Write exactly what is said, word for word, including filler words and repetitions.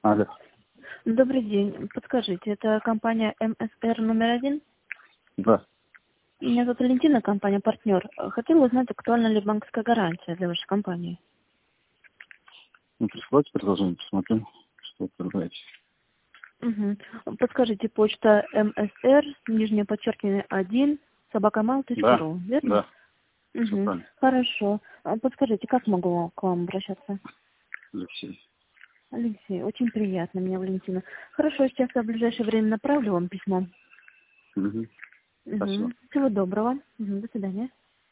Алло. Добрый день. Подскажите, это компания эм эс эр номер один? Да. Меня зовут Валентина, компания «Партнер». Хотела узнать, актуальна ли банковская гарантия для вашей компании. Ну, присылайте предложение, посмотрим, что вы предлагаете. Угу. Подскажите, почта эм эс эр, нижнее подчеркивание один, собакамал точка Да, ру, верно? да, все Угу. правильно. Хорошо. А Подскажите, как могу к вам обращаться? Алексей. Алексей, очень приятно, меня Валентина. Хорошо, сейчас я в ближайшее время направлю вам письмо. Угу. Спасибо. Угу. Всего доброго. Угу. До свидания.